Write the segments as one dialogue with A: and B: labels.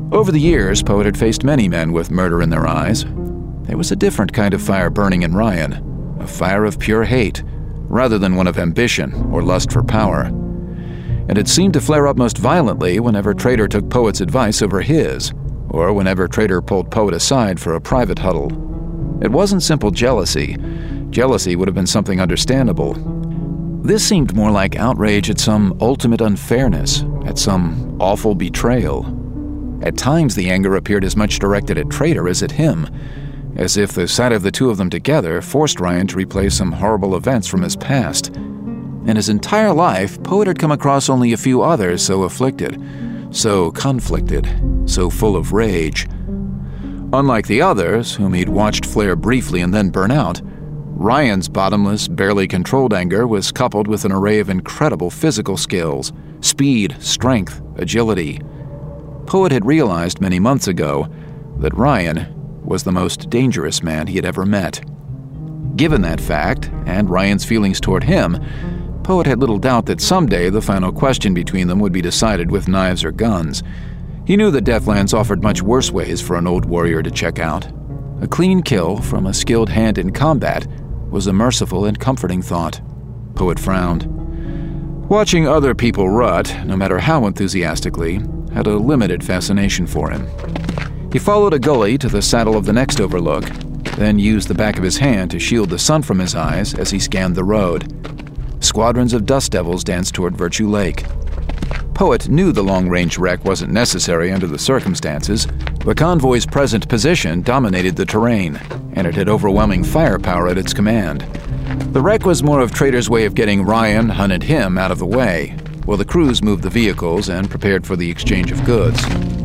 A: Over the years, Poet had faced many men with murder in their eyes. There was a different kind of fire burning in Ryan, a fire of pure hate, rather than one of ambition or lust for power. And it seemed to flare up most violently whenever Trader took Poet's advice over his, or whenever Trader pulled Poet aside for a private huddle. It wasn't simple jealousy. Jealousy would have been something understandable. This seemed more like outrage at some ultimate unfairness, at some awful betrayal. At times, the anger appeared as much directed at Trader as at him, as if the sight of the two of them together forced Ryan to replay some horrible events from his past. In his entire life, Poet had come across only a few others so afflicted, so conflicted, so full of rage. Unlike the others, whom he'd watched flare briefly and then burn out, Ryan's bottomless, barely controlled anger was coupled with an array of incredible physical skills: speed, strength, agility. Poet had realized many months ago that Ryan was the most dangerous man he had ever met. Given that fact, and Ryan's feelings toward him, Poet had little doubt that someday the final question between them would be decided with knives or guns. He knew that Deathlands offered much worse ways for an old warrior to check out. A clean kill from a skilled hand in combat was a merciful and comforting thought. Poet frowned. Watching other people rut, no matter how enthusiastically, had a limited fascination for him. He followed a gully to the saddle of the next overlook, then used the back of his hand to shield the sun from his eyes as he scanned the road. Squadrons of dust devils danced toward Virtue Lake. Poet knew the long-range wreck wasn't necessary under the circumstances. The convoy's present position dominated the terrain, and it had overwhelming firepower at its command. The wreck was more of Trader's way of getting Ryan, Hun, and him out of the way, while the crews moved the vehicles and prepared for the exchange of goods.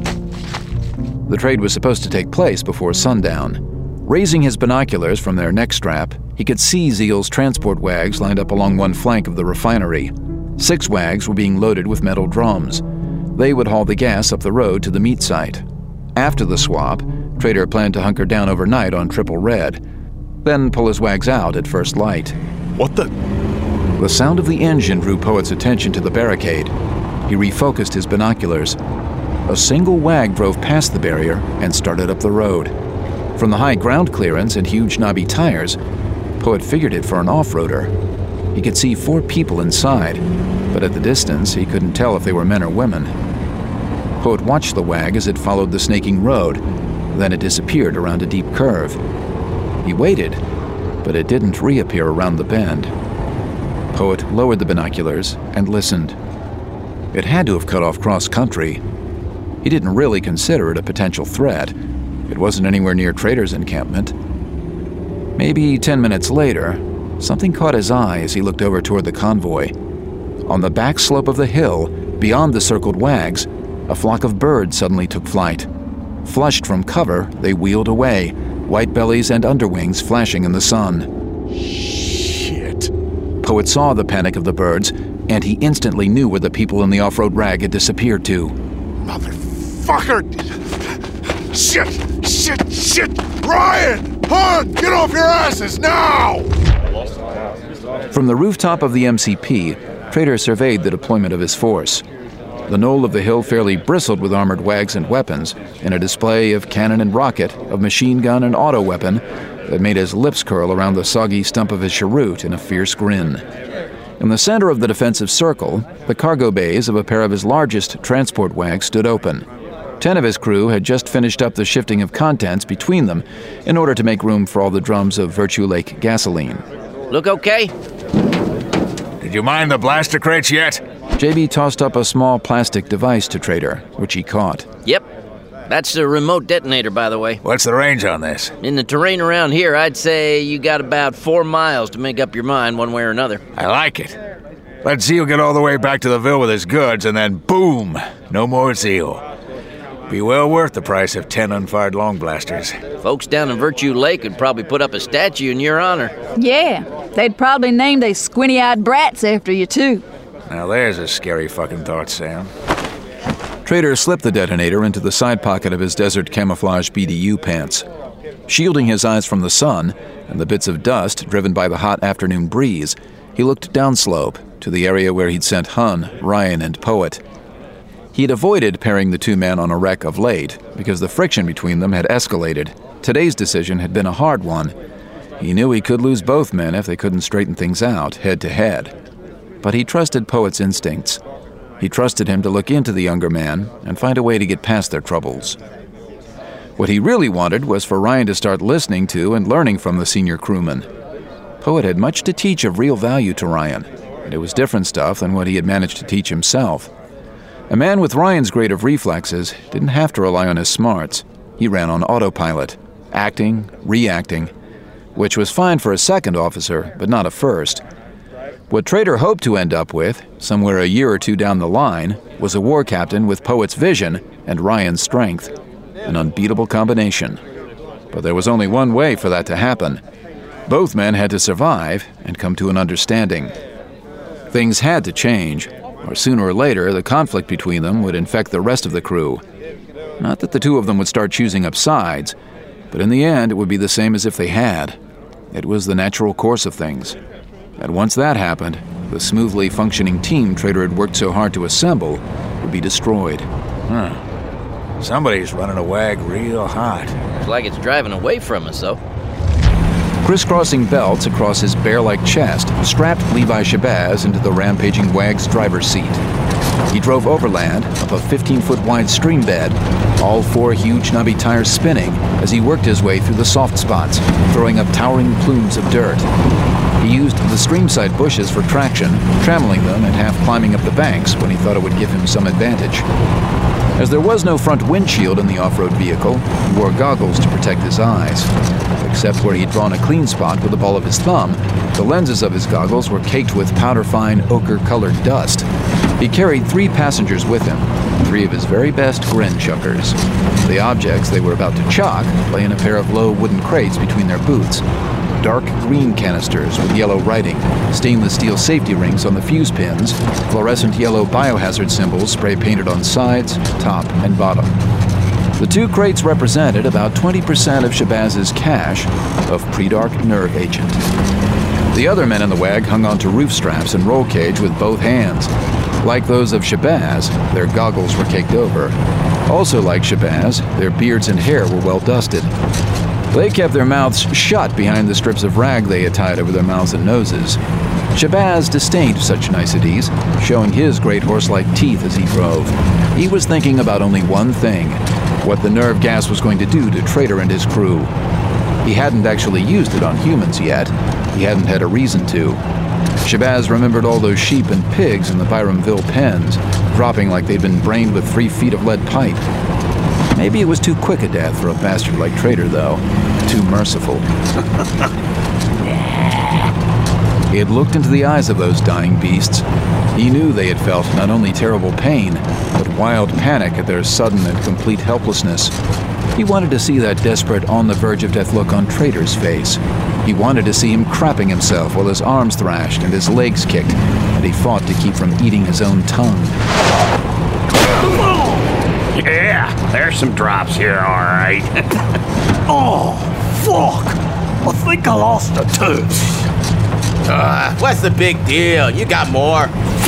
A: The trade was supposed to take place before sundown. Raising his binoculars from their neck strap, he could see Zeal's transport wags lined up along one flank of the refinery. 6 wags were being loaded with metal drums. They would haul the gas up the road to the meat site. After the swap, Trader planned to hunker down overnight on Triple Red, then pull his wags out at first light.
B: What the?
A: The sound of the engine drew Poet's attention to the barricade. He refocused his binoculars. A single wag drove past the barrier and started up the road. From the high ground clearance and huge knobby tires, Poet figured it for an off-roader. He could see 4 people inside, but at the distance he couldn't tell if they were men or women. Poet watched the wag as it followed the snaking road, then it disappeared around a deep curve. He waited, but it didn't reappear around the bend. Poet lowered the binoculars and listened. It had to have cut off cross-country. He didn't really consider it a potential threat. It wasn't anywhere near Trader's encampment. Maybe 10 minutes later, something caught his eye as he looked over toward the convoy. On the back slope of the hill, beyond the circled wags, a flock of birds suddenly took flight. Flushed from cover, they wheeled away, white bellies and underwings flashing in the sun.
B: Shit.
A: Poet saw the panic of the birds, and he instantly knew where the people in the off-road rag had disappeared to.
B: Motherfucker! Shit! Ryan! Hun! Get off your asses now!
A: From the rooftop of the MCP, Trader surveyed the deployment of his force. The knoll of the hill fairly bristled with armored wags and weapons, in a display of cannon and rocket, of machine gun and auto weapon that made his lips curl around the soggy stump of his cheroot in a fierce grin. In the center of the defensive circle, the cargo bays of a pair of his largest transport wags stood open. 10 of his crew had just finished up the shifting of contents between them in order to make room for all the drums of Virtue Lake gasoline.
C: Look okay?
B: Did you mind the blaster crates yet?
A: JB tossed up a small plastic device to Trader, which he caught.
C: Yep. That's the remote detonator, by the way.
B: What's the range on this?
C: In the terrain around here, I'd say you got about 4 miles to make up your mind one way or another.
B: I like it. Let Zeal get all the way back to the Ville with his goods, and then boom! No more Zeal. Be well worth the price of 10 unfired long blasters.
C: Folks down in Virtue Lake would probably put up a statue in your honor.
D: Yeah, they'd probably name they squinty-eyed brats after you, too.
B: Now there's a scary fucking thought, Sam.
A: Trader slipped the detonator into the side pocket of his desert camouflage BDU pants. Shielding his eyes from the sun and the bits of dust driven by the hot afternoon breeze, he looked downslope to the area where he'd sent Hun, Ryan, and Poet. He'd avoided pairing the two men on a wreck of late because the friction between them had escalated. Today's decision had been a hard one. He knew he could lose both men if they couldn't straighten things out, head to head. But he trusted Poet's instincts. He trusted him to look into the younger man and find a way to get past their troubles. What he really wanted was for Ryan to start listening to and learning from the senior crewman. Poet had much to teach of real value to Ryan, and it was different stuff than what he had managed to teach himself. A man with Ryan's grade of reflexes didn't have to rely on his smarts. He ran on autopilot, acting, reacting, which was fine for a second officer, but not a first. What Trader hoped to end up with, somewhere a year or two down the line, was a war captain with Poet's vision and Ryan's strength. An unbeatable combination. But there was only one way for that to happen. Both men had to survive and come to an understanding. Things had to change, or sooner or later the conflict between them would infect the rest of the crew. Not that the two of them would start choosing up sides, but in the end it would be the same as if they had. It was the natural course of things. And once that happened, the smoothly functioning team Trader had worked so hard to assemble would be destroyed.
B: Somebody's running a wag real hot.
C: Looks like it's driving away from us, though.
A: Crisscrossing belts across his bear-like chest strapped Levi Shabazz into the rampaging wag's driver's seat. He drove overland up a 15-foot-wide stream bed, all four huge knobby tires spinning as he worked his way through the soft spots, throwing up towering plumes of dirt. He used the streamside bushes for traction, trammeling them and half climbing up the banks when he thought it would give him some advantage. As there was no front windshield in the off-road vehicle, he wore goggles to protect his eyes. Except where he'd drawn a clean spot with the ball of his thumb, the lenses of his goggles were caked with powder-fine, ochre-colored dust. He carried 3 passengers with him, 3 of his very best grin chuckers. The objects they were about to chuck lay in a pair of low wooden crates between their boots. Dark green canisters with yellow writing, stainless steel safety rings on the fuse pins, fluorescent yellow biohazard symbols spray-painted on sides, top, and bottom. The 2 crates represented about 20% of Shabazz's cache of pre-dark nerve agent. The other men in the wag hung onto roof straps and roll cage with both hands. Like those of Shabazz, their goggles were caked over. Also like Shabazz, their beards and hair were well dusted. They kept their mouths shut behind the strips of rag they had tied over their mouths and noses. Shabazz disdained such niceties, showing his great horse-like teeth as he drove. He was thinking about only one thing, what the nerve gas was going to do to Trader and his crew. He hadn't actually used it on humans yet. He hadn't had a reason to. Shabazz remembered all those sheep and pigs in the Byramville pens, dropping like they'd been brained with 3 feet of lead pipe. Maybe it was too quick a death for a bastard like Trader, though. Too merciful. He had looked into the eyes of those dying beasts. He knew they had felt not only terrible pain, but wild panic at their sudden and complete helplessness. He wanted to see that desperate, on-the-verge-of-death look on Trader's face. He wanted to see him crapping himself while his arms thrashed and his legs kicked, and he fought to keep from eating his own tongue.
E: Yeah, there's some drops here, all right.
F: Oh, fuck! I think I lost a tooth.
G: What's the big deal? You got more.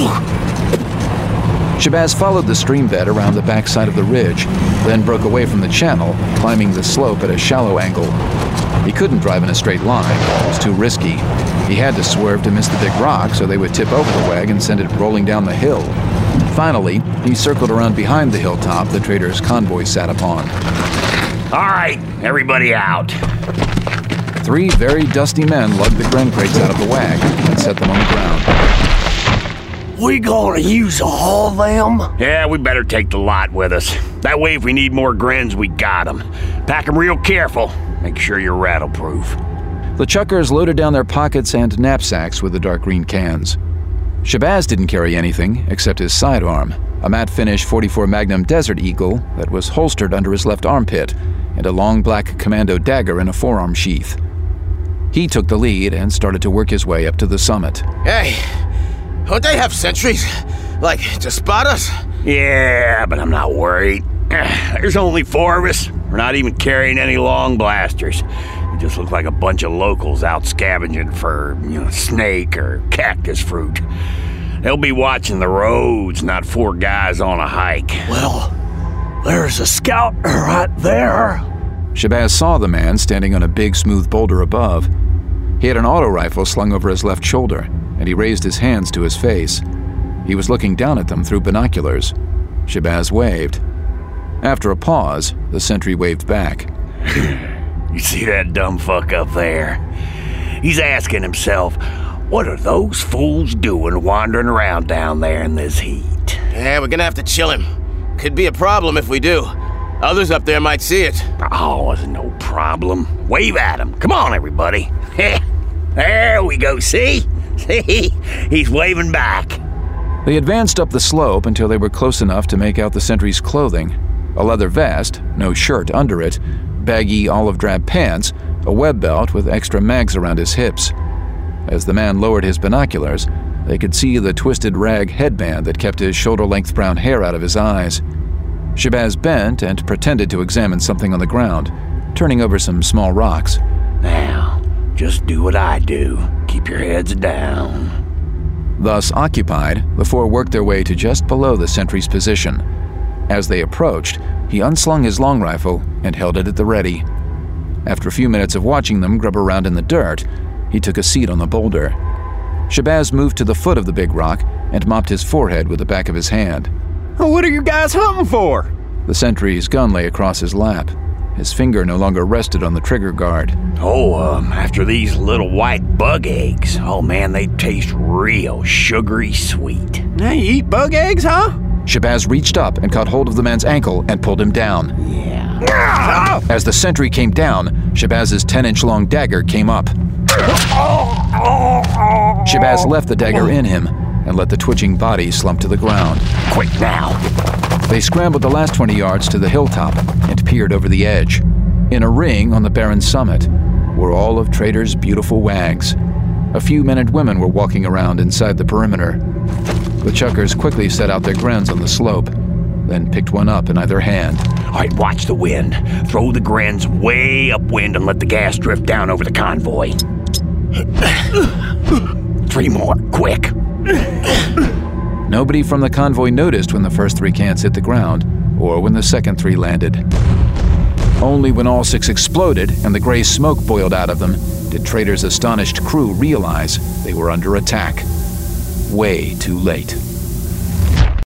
A: Shabazz followed the stream bed around the backside of the ridge, then broke away from the channel, climbing the slope at a shallow angle. He couldn't drive in a straight line. It was too risky. He had to swerve to miss the big rocks so they would tip over the wag and send it rolling down the hill. Finally, he circled around behind the hilltop the Trader's convoy sat upon.
E: All right, everybody out.
A: 3 very dusty men lugged the grain crates out of the wag and set them on the ground.
F: We gonna use all them?
E: Yeah, we better take the lot with us. That way if we need more grins, we got them. Pack them real careful. Make sure you're rattle-proof.
A: The chuckers loaded down their pockets and knapsacks with the dark green cans. Shabazz didn't carry anything except his sidearm, a matte-finish .44 Magnum Desert Eagle that was holstered under his left armpit, and a long black commando dagger in a forearm sheath. He took the lead and started to work his way up to the summit.
G: Hey, don't they have sentries? Like, to spot us?
E: Yeah, but I'm not worried. There's only 4 of us. We're not even carrying any long blasters. We just look like a bunch of locals out scavenging for, snake or cactus fruit. They'll be watching the roads, not 4 guys on a hike.
F: Well, there's a scout right there.
A: Shabazz saw the man standing on a big, smooth boulder above. He had an auto rifle slung over his left shoulder, and he raised his hands to his face. He was looking down at them through binoculars. Shabazz waved. After a pause, the sentry waved back.
E: You see that dumb fuck up there? He's asking himself, what are those fools doing wandering around down there in this heat?
G: Yeah, we're gonna have to chill him. Could be a problem if we do. Others up there might see it.
E: Oh, it's no problem. Wave at him. Come on, everybody. There we go, see? See? He's waving back.
A: They advanced up the slope until they were close enough to make out the sentry's clothing. A leather vest, no shirt under it, baggy olive drab pants, a web belt with extra mags around his hips. As the man lowered his binoculars, they could see the twisted rag headband that kept his shoulder-length brown hair out of his eyes. Shabazz bent and pretended to examine something on the ground, turning over some small rocks.
E: Now, just do what I do. Keep your heads down.
A: Thus occupied, the 4 worked their way to just below the sentry's position. As they approached, he unslung his long rifle and held it at the ready. After a few minutes of watching them grub around in the dirt, he took a seat on the boulder. Shabazz moved to the foot of the big rock and mopped his forehead with the back of his hand.
H: What are you guys hunting for?
A: The sentry's gun lay across his lap. His finger no longer rested on the trigger guard.
E: After these little white bug eggs. Oh man, they taste real sugary sweet.
H: Now you eat bug eggs, huh?
A: Shabazz reached up and caught hold of the man's ankle and pulled him down.
E: Yeah.
A: As the sentry came down, Shabazz's 10-inch long dagger came up. Shabazz left the dagger in him and let the twitching body slump to the ground.
E: Quick now!
A: They scrambled the last 20 yards to the hilltop and peered over the edge. In a ring on the barren summit were all of Trader's beautiful wags. A few men and women were walking around inside the perimeter. The chuckers quickly set out their grens on the slope, then picked one up in either hand.
E: All right, watch the wind. Throw the grens way upwind and let the gas drift down over the convoy. 3 more, quick.
A: Nobody from the convoy noticed when the first 3 cans hit the ground, or when the second 3 landed. Only when all 6 exploded and the gray smoke boiled out of them did Trader's astonished crew realize they were under attack. Way too late.